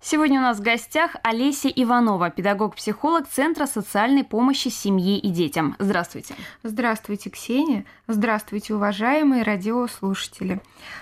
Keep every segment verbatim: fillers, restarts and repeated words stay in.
Сегодня у нас в гостях Олеся Иванова, педагог-психолог Центра социальной помощи семье и детям. Здравствуйте. Здравствуйте, Ксения. Здравствуйте, уважаемые радиослушатели.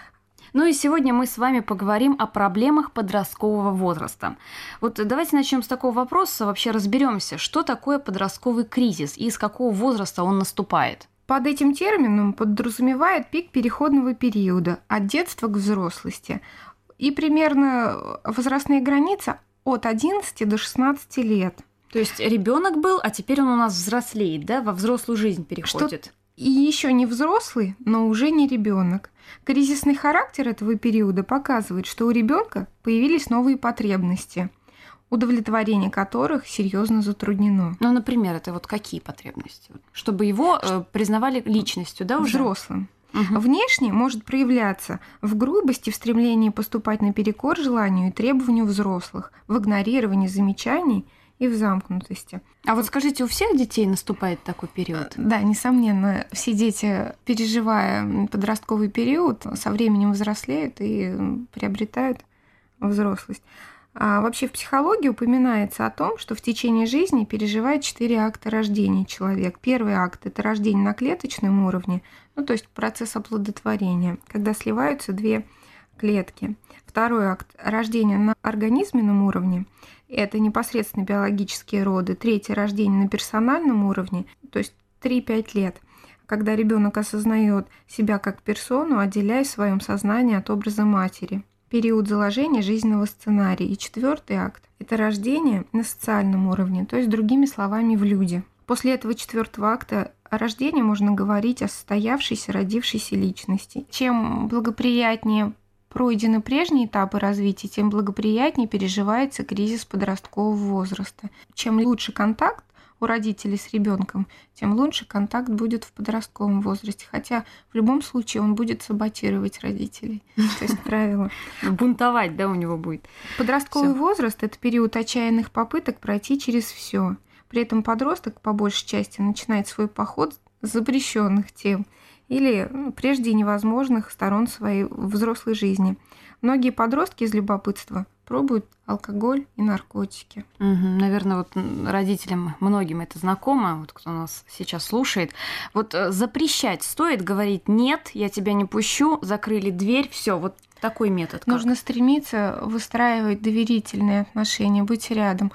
Ну и сегодня мы с вами поговорим о проблемах подросткового возраста. Вот давайте начнем с такого вопроса. Вообще разберемся, что такое подростковый кризис и с какого возраста он наступает. Под этим термином подразумевает пик переходного периода от детства к взрослости. И примерно возрастные границы от одиннадцати до шестнадцати лет. То есть ребенок был, а теперь он у нас взрослеет, да, во взрослую жизнь переходит. Что... И еще не взрослый, но уже не ребенок. Кризисный характер этого периода показывает, что у ребенка появились новые потребности, удовлетворение которых серьезно затруднено. Ну, например, это вот какие потребности? Чтобы его э, признавали личностью, да, уже? Взрослым. Угу. Внешне может проявляться в грубости, в стремлении поступать наперекор желанию и требованию взрослых, в игнорировании замечаний и в замкнутости. А вот скажите, у всех детей наступает такой период? Да, несомненно, все дети, переживая подростковый период, со временем взрослеют и приобретают взрослость. А вообще в психологии упоминается о том, что в течение жизни переживает четыре акта рождения человек. Первый акт – это рождение на клеточном уровне, ну то есть процесс оплодотворения, когда сливаются две клетки. Второй акт – рождение на организменном уровне, это непосредственно биологические роды. Третий – рождение на персональном уровне, то есть три-пять лет, когда ребенок осознает себя как персону, отделяя в своем сознании от образа матери. Период заложения жизненного сценария. И четвертый акт – это рождение на социальном уровне, то есть, другими словами, в люди. После этого четвертого акта рождения можно говорить о состоявшейся, родившейся личности. Чем благоприятнее пройдены прежние этапы развития, тем благоприятнее переживается кризис подросткового возраста. Чем лучше контакт у родителей с ребенком, тем лучше контакт будет в подростковом возрасте. Хотя в любом случае он будет саботировать родителей. То есть правило. Бунтовать, да, у него будет. Подростковый всё. Возраст – это период отчаянных попыток пройти через все. При этом подросток, по большей части, начинает свой поход с запрещенных тем или ну, прежде невозможных сторон своей взрослой жизни. Многие подростки из любопытства пробуют алкоголь и наркотики. Угу, наверное, вот родителям многим это знакомо, вот кто нас сейчас слушает. Вот запрещать стоит, говорить «нет, я тебя не пущу», закрыли дверь, все, вот такой метод. Как? Нужно стремиться выстраивать доверительные отношения, быть рядом.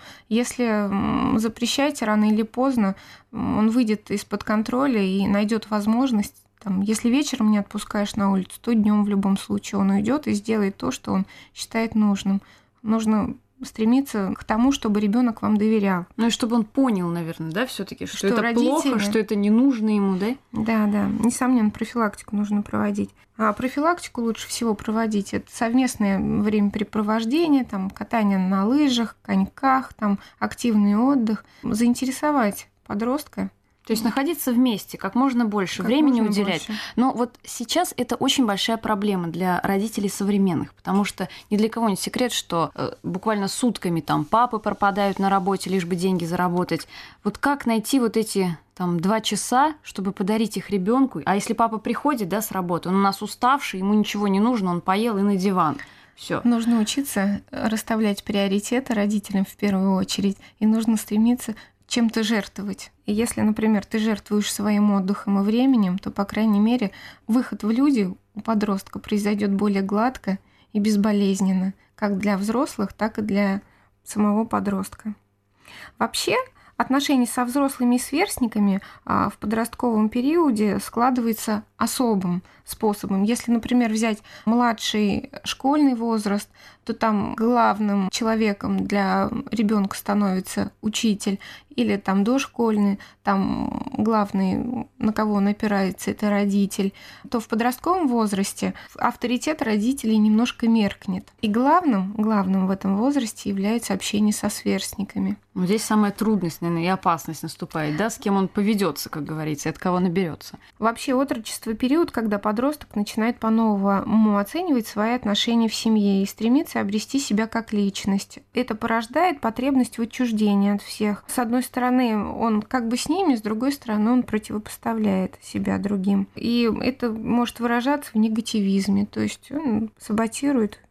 Если запрещаете, рано или поздно он выйдет из-под контроля и найдет возможность. Там, если вечером не отпускаешь на улицу, то днем в любом случае он уйдет и сделает то, что он считает нужным. Нужно стремиться к тому, чтобы ребенок вам доверял. Ну и чтобы он понял, наверное, да, все-таки, что, что это родители... плохо, что это не нужно ему, да? Да, да. Несомненно, профилактику нужно проводить. А профилактику лучше всего проводить. Это совместное времяпрепровождение, там, катание на лыжах, коньках, там, активный отдых. Заинтересовать подростка. То есть находиться вместе, как можно больше как времени можно уделять. Больше. Но вот сейчас это очень большая проблема для родителей современных, потому что ни для кого не секрет, что э, буквально сутками там папы пропадают на работе, лишь бы деньги заработать. Вот как найти вот эти там два часа, чтобы подарить их ребенку? А если папа приходит, да, с работы, он у нас уставший, ему ничего не нужно, он поел и на диван. Всё. Нужно учиться расставлять приоритеты родителям в первую очередь, и нужно стремиться чем-то жертвовать. И если, например, ты жертвуешь своим отдыхом и временем, то, по крайней мере, выход в люди у подростка произойдет более гладко и безболезненно, как для взрослых, так и для самого подростка. Вообще, отношения со взрослыми и сверстниками в подростковом периоде складываются особым способом. Если, например, взять младший школьный возраст, то там главным человеком для ребенка становится учитель, или там дошкольный, там главный, на кого он опирается, это родитель, то в подростковом возрасте авторитет родителей немножко меркнет. И главным, главным в этом возрасте является общение со сверстниками. Ну, здесь самая трудность, наверное, и опасность наступает, да, с кем он поведется, как говорится, и от кого наберется. Вообще отрочество — период, когда подросток начинает по-новому оценивать свои отношения в семье и стремится обрести себя как личность. Это порождает потребность в отчуждении от всех. С одной стороны, он как бы с ними, с другой стороны, он противопоставляет себя другим. И это может выражаться в негативизме, то есть он саботирует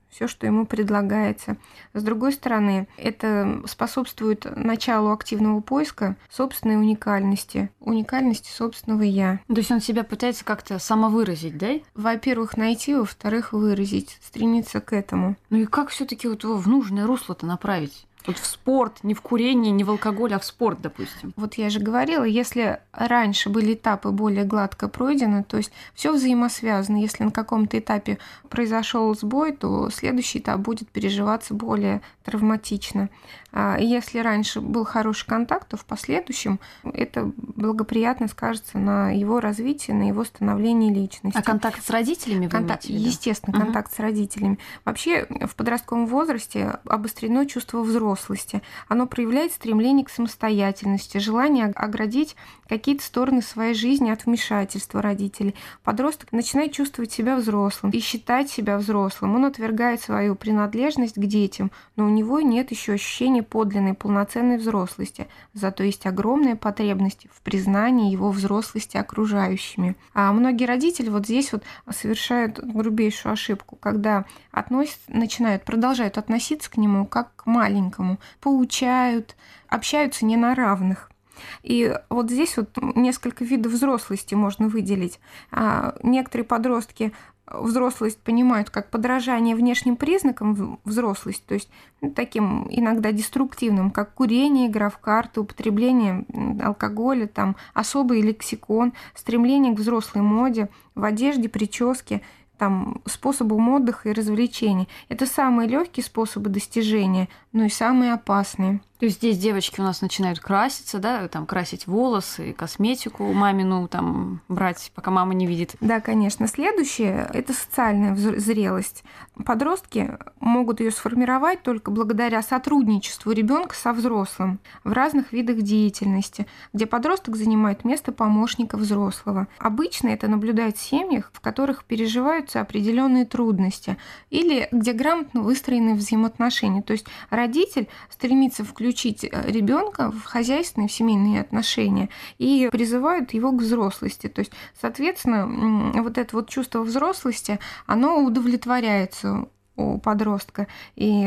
все, что ему предлагается. С другой стороны, это способствует началу активного поиска собственной уникальности, уникальности собственного «я». То есть он себя пытается как-то самовыразить, да? Во-первых, найти, во-вторых, выразить, стремиться к этому. Ну и как все таки вот его в нужное русло-то направить? Вот в спорт, не в курение, не в алкоголь, а в спорт, допустим. Вот я же говорила, если раньше были этапы более гладко пройдены, то есть все взаимосвязано. Если на каком-то этапе произошел сбой, то следующий этап будет переживаться более травматично. И если раньше был хороший контакт, то в последующем это благоприятно скажется на его развитии, на его становлении личности. А контакт с родителями вы контакт, имеете в виду? Естественно, Угу. контакт с родителями. Вообще в подростковом возрасте обострено чувство взрослости. Оно проявляет стремление к самостоятельности, желание оградить какие-то стороны своей жизни от вмешательства родителей. Подросток начинает чувствовать себя взрослым и считать себя взрослым. Он отвергает свою принадлежность к детям, но у него нет еще ощущения подлинной, полноценной взрослости. Зато есть огромная потребность в признании его взрослости окружающими. А многие родители вот здесь вот совершают грубейшую ошибку, когда относят, начинают, продолжают относиться к нему как к маленькому, поучают, общаются не на равных. И вот здесь вот несколько видов взрослости можно выделить. А некоторые подростки взрослость понимают как подражание внешним признакам взрослости, то есть ну, таким иногда деструктивным, как курение, игра в карты, употребление алкоголя, там, особый лексикон, стремление к взрослой моде, в одежде, прическе, там, способам отдыха и развлечений. Это самые легкие способы достижения, но и самые опасные. То есть здесь девочки у нас начинают краситься, да, там красить волосы, косметику мамину там брать, пока мама не видит. Да, конечно. Следующее – это социальная зрелость. Подростки могут ее сформировать только благодаря сотрудничеству ребенка со взрослым в разных видах деятельности, где подросток занимает место помощника взрослого. Обычно это наблюдается в семьях, в которых переживаются определенные трудности или где грамотно выстроены взаимоотношения. То есть родитель стремится включить включить ребенка в хозяйственные, в семейные отношения и призывают его к взрослости. То есть, соответственно, вот это вот чувство взрослости, оно удовлетворяется у подростка, и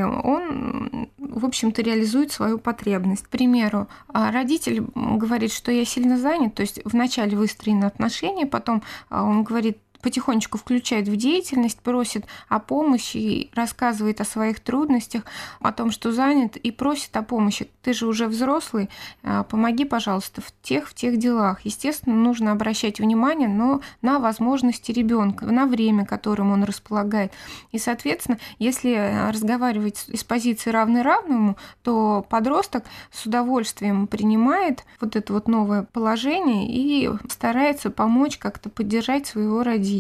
он, в общем-то, реализует свою потребность. К примеру, родитель говорит, что я сильно занят, то есть вначале выстроены отношения, потом он говорит, потихонечку включает в деятельность, просит о помощи и рассказывает о своих трудностях, о том, что занят, и просит о помощи. Ты же уже взрослый, помоги, пожалуйста, в тех, в тех делах. Естественно, нужно обращать внимание, но на возможности ребенка, на время, которым он располагает. И, соответственно, если разговаривать из позиции равный равному, то подросток с удовольствием принимает вот это вот новое положение и старается помочь как-то поддержать своего родителя.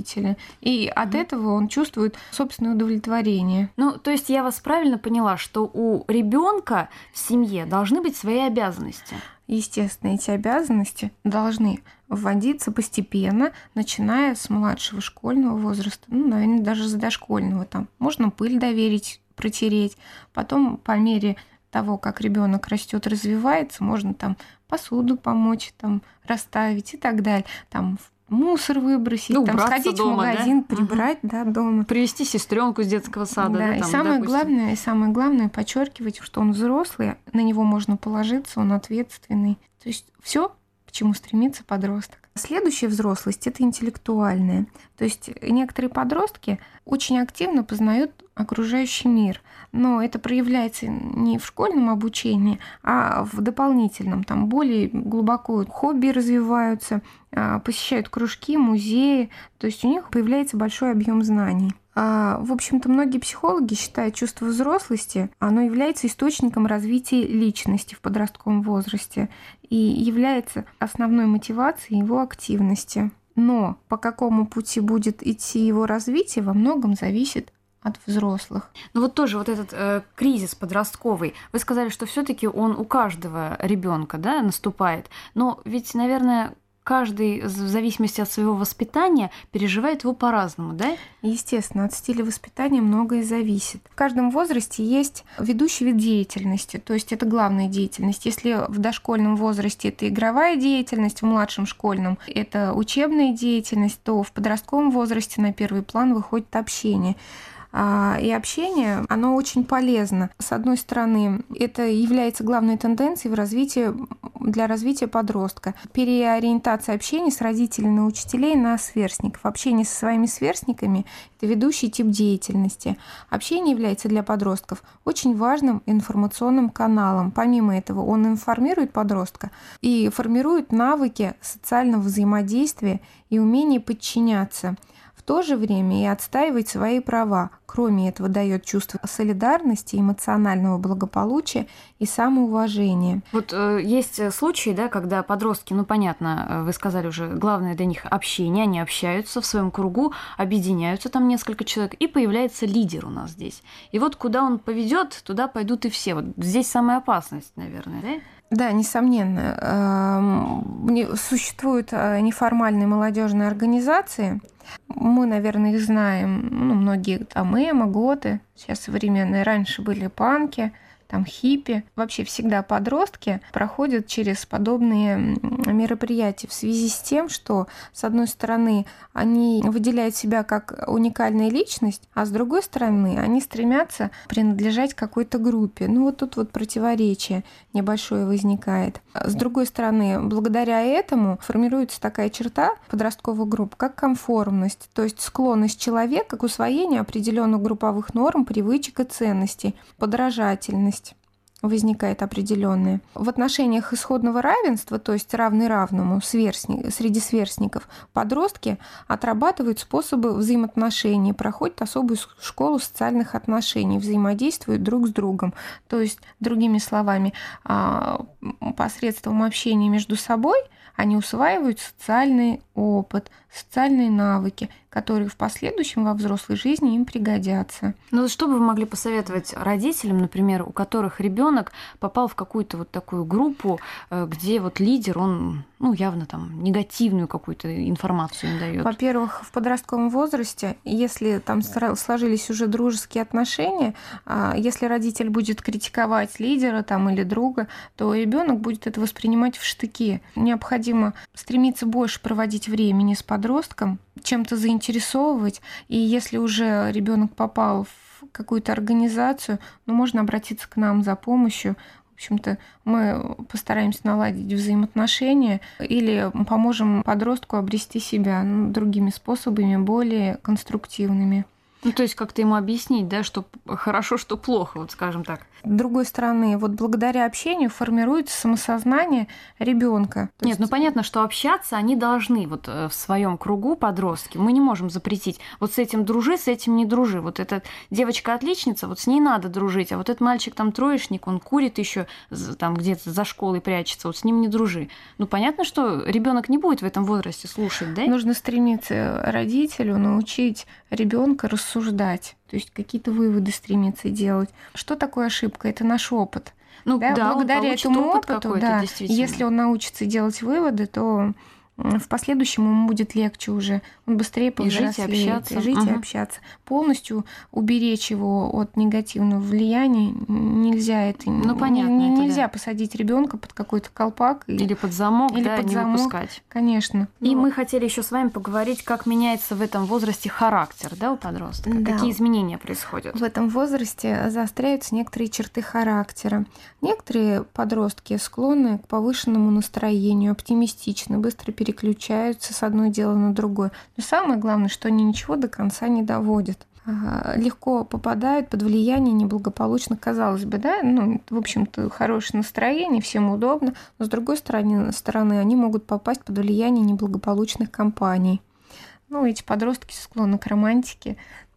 И от этого он чувствует собственное удовлетворение. Ну, то есть я вас правильно поняла, что у ребенка в семье должны быть свои обязанности? Естественно, эти обязанности должны вводиться постепенно, начиная с младшего школьного возраста, ну, наверное, даже с дошкольного. Там можно пыль доверить, протереть, потом по мере того, как ребенок растет, развивается, можно там посуду помочь, там расставить и так далее, там мусор выбросить, ну, там, сходить дома, в магазин, да? прибрать, угу. да, дома. Привезти сестренку с детского сада. Да, да и, там, самое допустим. главное, и самое главное подчеркивать, что он взрослый, на него можно положиться, он ответственный. То есть все, к чему стремится подросток. Следующая взрослость – это интеллектуальная. То есть некоторые подростки очень активно познают окружающий мир, но это проявляется не в школьном обучении, а в дополнительном. Там более глубоко хобби развиваются, посещают кружки, музеи, то есть у них появляется большой объем знаний. В общем-то, многие психологи считают чувство взрослости, оно является источником развития личности в подростковом возрасте и является основной мотивацией его активности. Но по какому пути будет идти его развитие, во многом зависит от взрослых. Ну вот тоже вот этот э, кризис подростковый. Вы сказали, что все-таки он у каждого ребенка, да, наступает. Но ведь, наверное, каждый в зависимости от своего воспитания переживает его по-разному, да? Естественно, от стиля воспитания многое зависит. В каждом возрасте есть ведущий вид деятельности, то есть это главная деятельность. Если в дошкольном возрасте это игровая деятельность, в младшем школьном это учебная деятельность, то в подростковом возрасте на первый план выходит общение. И общение, оно очень полезно. С одной стороны, это является главной тенденцией в развитии, для развития подростка. Переориентация общения с родителями на учителей на сверстников. Общение со своими сверстниками – это ведущий тип деятельности. Общение является для подростков очень важным информационным каналом. Помимо этого, он информирует подростка и формирует навыки социального взаимодействия и умение подчиняться. В то же время и отстаивать свои права. Кроме этого, дает чувство солидарности, эмоционального благополучия и самоуважения. Вот э, есть случаи, да, когда подростки, ну понятно, вы сказали уже, главное для них общение, они общаются в своем кругу, объединяются там несколько человек, и появляется лидер у нас здесь. И вот куда он поведет, туда пойдут и все. Вот здесь самая опасность, наверное, да? Да, несомненно. Существуют неформальные молодежные организации. Мы, наверное, их знаем. Ну, многие там эмо, готы, сейчас современные. Раньше были панки, там хиппи. Вообще всегда подростки проходят через подобные мероприятия в связи с тем, что, с одной стороны, они выделяют себя как уникальная личность, а с другой стороны, они стремятся принадлежать какой-то группе. Ну вот тут вот противоречие небольшое возникает. С другой стороны, благодаря этому формируется такая черта подростковых групп, как конформность, то есть склонность человека к усвоению определенных групповых норм, привычек и ценностей, подражательность возникает определенная. В отношениях исходного равенства, то есть равный равному сверстник, среди сверстников, подростки отрабатывают способы взаимоотношений, проходят особую школу социальных отношений, взаимодействуют друг с другом. То есть, другими словами, посредством общения между собой они усваивают социальный опыт, социальные навыки, которые в последующем во взрослой жизни им пригодятся. Ну, что бы вы могли посоветовать родителям, например, у которых ребенок попал в какую-то вот такую группу, где вот лидер, он, ну, явно там негативную какую-то информацию им дает? Во-первых, в подростковом возрасте, если там сложились уже дружеские отношения, если родитель будет критиковать лидера там или друга, то ребенок будет это воспринимать в штыки. Необходимо стремиться больше проводить времени с подростком, чем-то заинтересовывать. И если уже ребенок попал в какую-то организацию, ну, можно обратиться к нам за помощью. В общем-то, мы постараемся наладить взаимоотношения или поможем подростку обрести себя, ну, другими способами, более конструктивными. Ну, то есть как-то ему объяснить, да, что хорошо, что плохо, вот скажем так. С другой стороны, вот благодаря общению формируется самосознание ребенка. Нет, есть... ну понятно, что общаться они должны вот в своем кругу подростки. Мы не можем запретить. Вот с этим дружи, с этим не дружи. Вот эта девочка-отличница, вот с ней надо дружить, а вот этот мальчик там троечник, он курит еще там где-то за школой прячется, вот с ним не дружи. Ну понятно, что ребенок не будет в этом возрасте слушать, да? Нужно стремиться родителю научить ребенка рассуждать. То есть какие-то выводы стремиться делать. Что такое ошибка? Это наш опыт. Ну, да? Да, благодаря этому опыту, да, если он научится делать выводы, то в последующем ему будет легче уже, он быстрее повзрослеет, и жить, и общаться. И жить угу. и общаться. Полностью уберечь его от негативного влияния нельзя. Это ну, понятно, не, это нельзя да. посадить ребенка под какой-то колпак или под замок, или да, под не замок, выпускать. Конечно. И Но... мы хотели еще с вами поговорить, как меняется в этом возрасте характер, да, у подростка. Да. Какие изменения происходят? В этом возрасте заостряются некоторые черты характера. Некоторые подростки склонны к повышенному настроению, оптимистичны, быстро переключаются с одной дела на другое. Но самое главное, что они ничего до конца не доводят. Легко попадают под влияние неблагополучных, казалось бы, да, ну, в общем-то, хорошее настроение, всем удобно, но с другой стороны, стороны они могут попасть под влияние неблагополучных компаний. Ну, эти подростки склонны к романтике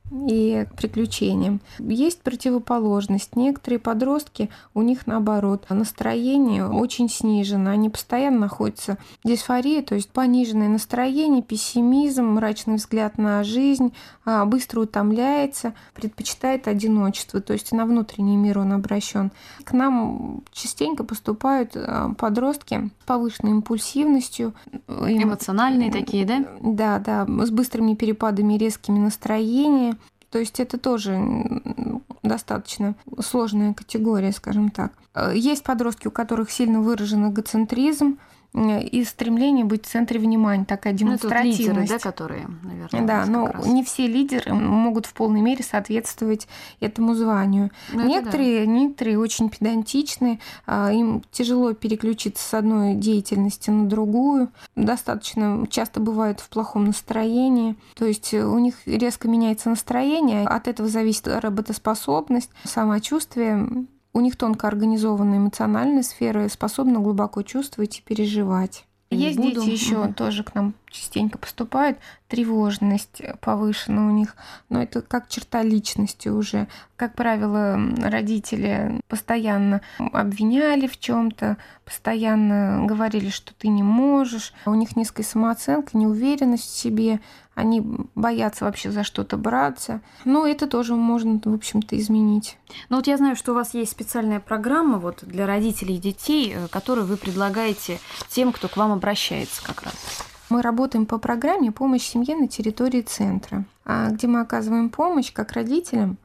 и к приключениям. Есть противоположность. Некоторые подростки, у них наоборот, настроение очень снижено. Они постоянно находятся в дисфории, то есть пониженное настроение, пессимизм, мрачный взгляд на жизнь, быстро утомляется, предпочитает одиночество, то есть на внутренний мир он обращен. К нам частенько поступают подростки с повышенной импульсивностью. Эмоциональные такие, да? Да, да, с быстрыми перепадами и резкими настроениями. То есть это тоже достаточно сложная категория, скажем так. Есть подростки, у которых сильно выражен эгоцентризм, и стремление быть в центре внимания, такая демонстративность. Ну, это вот лидеры, да, которые, наверное, да, но раз. не все лидеры могут в полной мере соответствовать этому званию. Ну, некоторые, да. некоторые очень педантичны, им тяжело переключиться с одной деятельности на другую, достаточно часто бывают в плохом настроении, то есть у них резко меняется настроение, от этого зависит работоспособность, самочувствие. У них тонко организованная эмоциональная сфера, способна глубоко чувствовать и переживать. Есть буду. Дети еще угу. тоже к нам частенько поступают, тревожность повышена у них, но это как черта личности уже. Как правило, родители постоянно обвиняли в чем-то, постоянно говорили, что ты не можешь. У них низкая самооценка, неуверенность в себе, они боятся вообще за что-то браться. Но это тоже можно, в общем-то, изменить. Ну вот я знаю, что у вас есть специальная программа вот для родителей и детей, которую вы предлагаете тем, кто к вам обращается как раз. Мы работаем по программе «Помощь семье на территории центра», где мы оказываем помощь как родителям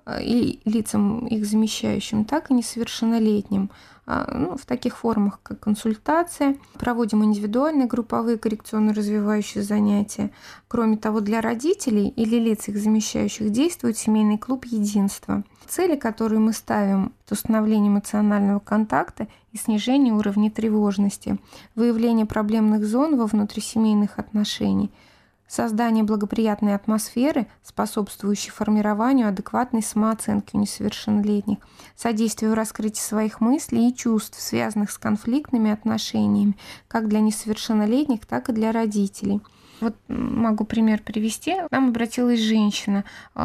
и лицам их замещающим, так и несовершеннолетним. Ну, в таких формах, как консультация. Проводим индивидуальные, групповые, коррекционно-развивающие занятия. Кроме того, для родителей или лиц их замещающих действует семейный клуб «Единство». Цели, которые мы ставим, это установление эмоционального контакта и снижение уровня тревожности, выявление проблемных зон во внутрисемейных отношениях, создание благоприятной атмосферы, способствующей формированию адекватной самооценки у несовершеннолетних, содействие в раскрытии своих мыслей и чувств, связанных с конфликтными отношениями, как для несовершеннолетних, так и для родителей. Вот могу пример привести. К нам обратилась женщина,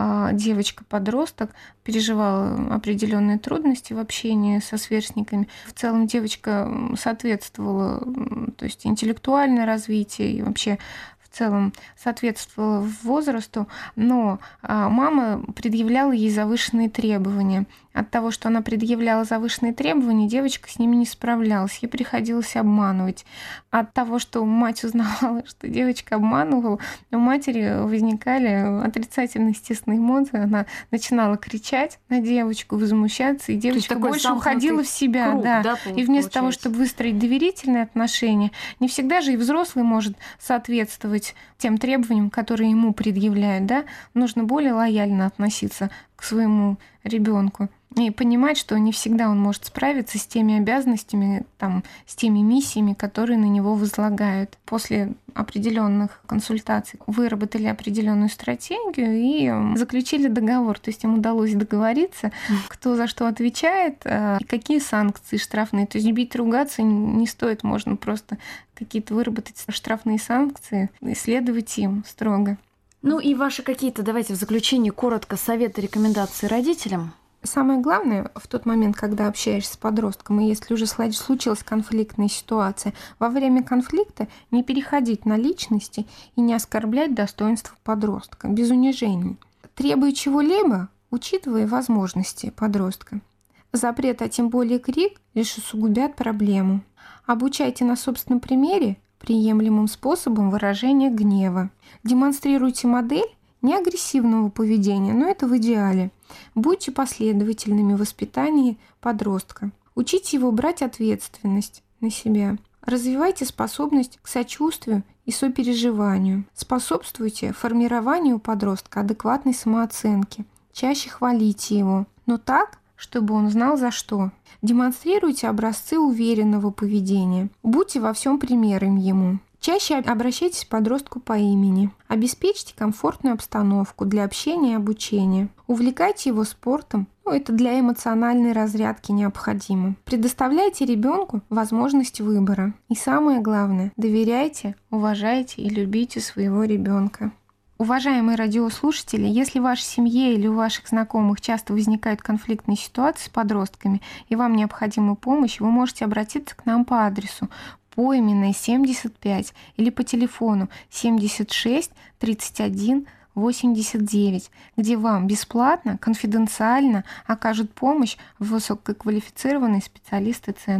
девочка-подросток, переживала определенные трудности в общении со сверстниками. В целом девочка соответствовала, то есть интеллектуальное развитие и вообще в целом соответствовала возрасту, но мама предъявляла ей завышенные требования. От того, что она предъявляла завышенные требования, девочка с ними не справлялась, ей приходилось обманывать. От того, что мать узнавала, что девочка обманывала, у матери возникали отрицательные, естественные эмоции, она начинала кричать на девочку, возмущаться, и девочка больше уходила в себя. Круг, да. Да, и вместо того, чтобы выстроить доверительные отношения, не всегда же и взрослый может соответствовать тем требованиям, которые ему предъявляют, да, нужно более лояльно относиться к своему ребенку и понимать, что не всегда он может справиться с теми обязанностями, там, с теми миссиями, которые на него возлагают. После определенных консультаций выработали определенную стратегию и заключили договор. То есть им удалось договориться, кто за что отвечает, и какие санкции штрафные. То есть бить, ругаться не стоит, можно просто какие-то выработать штрафные санкции и следовать им строго. Ну и ваши какие-то, давайте в заключение коротко, советы, рекомендации родителям. Самое главное, в тот момент, когда общаешься с подростком, и если уже случилась конфликтная ситуация, во время конфликта не переходить на личности и не оскорблять достоинство подростка, без унижений. Требуя чего-либо, учитывая возможности подростка. Запрет, а тем более крик, лишь усугубят проблему. Обучайте на собственном примере приемлемым способом выражения гнева. Демонстрируйте модель не агрессивного поведения, но это в идеале. Будьте последовательными в воспитании подростка. Учите его брать ответственность на себя. Развивайте способность к сочувствию и сопереживанию. Способствуйте формированию у подростка адекватной самооценки. Чаще хвалите его, но так, чтобы он знал за что. Демонстрируйте образцы уверенного поведения. Будьте во всем примером ему. Чаще обращайтесь к подростку по имени. Обеспечьте комфортную обстановку для общения и обучения. Увлекайте его спортом. Ну, это для эмоциональной разрядки необходимо. Предоставляйте ребенку возможность выбора. И самое главное, доверяйте, уважайте и любите своего ребенка. Уважаемые радиослушатели, если в вашей семье или у ваших знакомых часто возникают конфликтные ситуации с подростками и вам необходима помощь, вы можете обратиться к нам по адресу Пойменная, семьдесят пять или по телефону семьдесят шесть тридцать один восемьдесят девять, где вам бесплатно, конфиденциально окажут помощь высококвалифицированные специалисты центра.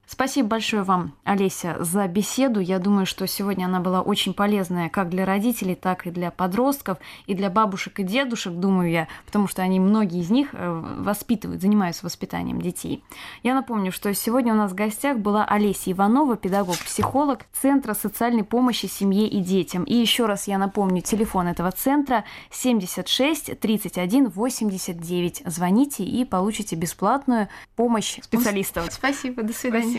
Спасибо большое вам, Олеся, за беседу. Я думаю, что сегодня она была очень полезная как для родителей, так и для подростков, и для бабушек и дедушек, думаю я, потому что они, многие из них, воспитывают, занимаются воспитанием детей. Я напомню, что сегодня у нас в гостях была Олеся Иванова, педагог-психолог Центра социальной помощи семье и детям. И еще раз я напомню, телефон этого центра семьдесят шесть тридцать один восемьдесят девять. Звоните и получите бесплатную помощь специалистов. Спасибо, до свидания.